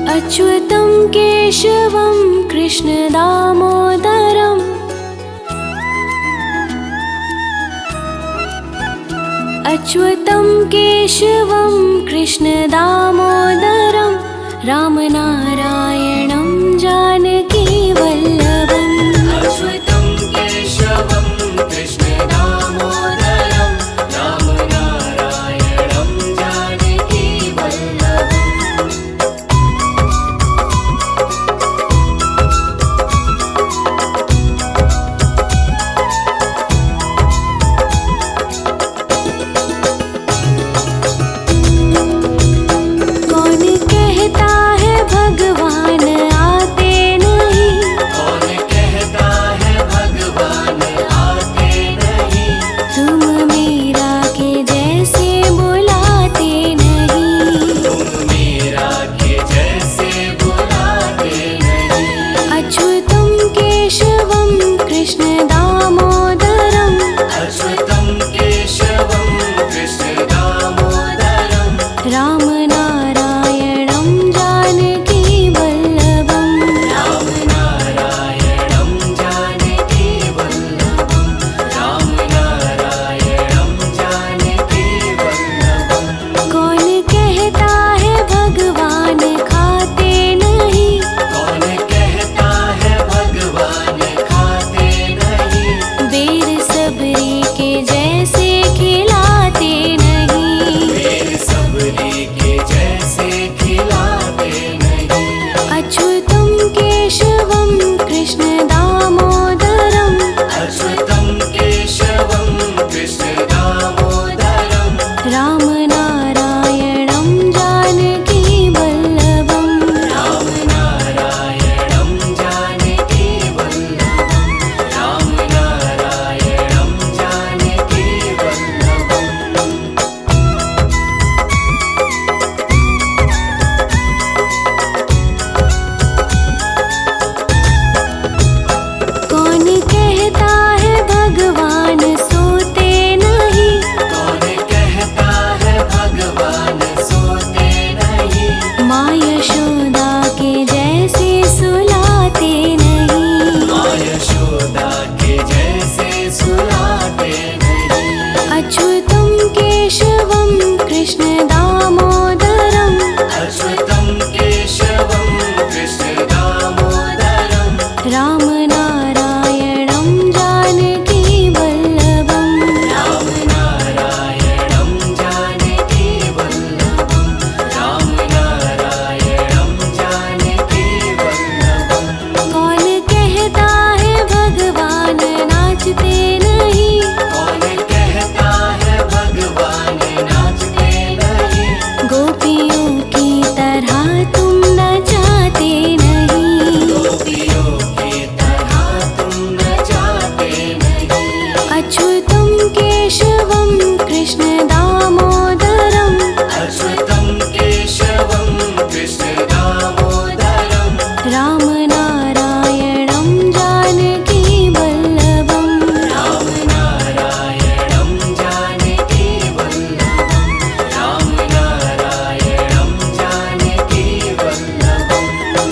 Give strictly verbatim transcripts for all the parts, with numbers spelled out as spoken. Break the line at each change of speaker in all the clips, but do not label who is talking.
अच्युतं केशवं कृष्ण दामोदरम् अच्युतं केशवं कृष्ण दामोदरं रामनारायणं जानकी वल्लभम्।
अच्युतं केशवं कृष्ण दामोदरं रामनारायणं जानकी वल्लभम्।
कौन कहता है भगवान आते नहीं,
कौन कहता है भगवान आते नहीं,
तुम मेरा के जैसे बुलाते नहीं,
तुम मेरा के जैसे बुलाते नहीं।
अच्युतं केशवं कृष्ण दामोदरम्
अच्युतं केशवं कृष्ण दामोदरं
रामनारायणं जानकी वल्लभम्।
रामनारायणं जानकी वल्लभं। रामनारायणं जानकी वल्लभम्।
कौन कहता है भगवान खाते नहीं,
कौन कहता है भगवान खाते नहीं,
बेर सबरी के जैसे खिलाते नहीं,
बेर सबरी के जैसे खिलाते नहीं।
अच्युतं केशवं कृष्ण दामोदरम्
अच्युतं केशवं कृष्ण दामोदरं
रामनारायणं जानकी वल्लभम्।
रामनारायणं जानकी वल्लभं। रामनारायणं जानकी वल्लभम्।
कौन कहता है भगवान सोते नहीं,
कौन कहता है भगवान सोते नहीं,
माँ यशोदा के जैसे सुलाते नहीं,
माँ यशोदा के जैसे सुलाते नहीं।
अच्युतं केशवं कृष्ण दामोदरम्
अच्युतं केशवं कृष्ण दामोदरं
रामनारायणं जानकी वल्लभम्।
रामनारायणं जानकी वल्लभं। रामनारायणं जानकी वल्लभम्।
कौन कहता है भगवान नाचते नहीं,
कौन कहता है भगवान नाचते नहीं,
गोपियों की तरह तुम नचाते नहीं,
गोपियों की तरह तुम नचाते नहीं।
अच्युतं केशवं कृष्ण दामोदरम्
अच्युतं केशवं कृष्ण दामोदरं
रामनारायणं जानकी वल्लभम्।
रामनारायणं जानकी वल्लभं। रामनारायणं जानकी वल्लभम्।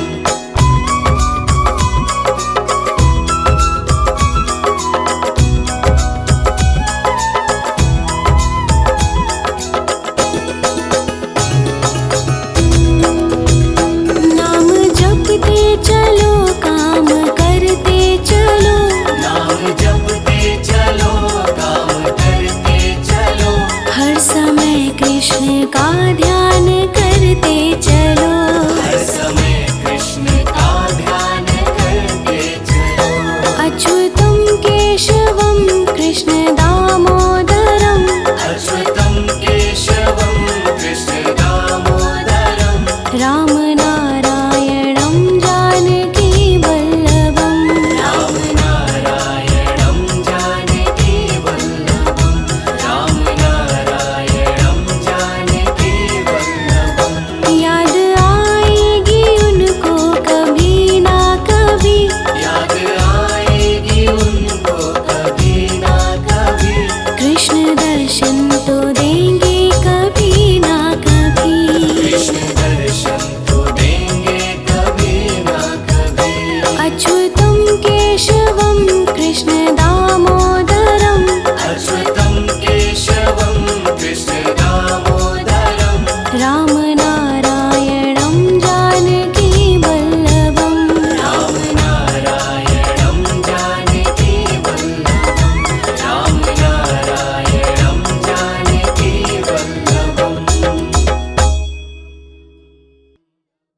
नाम जपते चलो काम करते चलो,
नाम जपते चलो काम करते चलो,
हर समय कृष्ण का ध्यान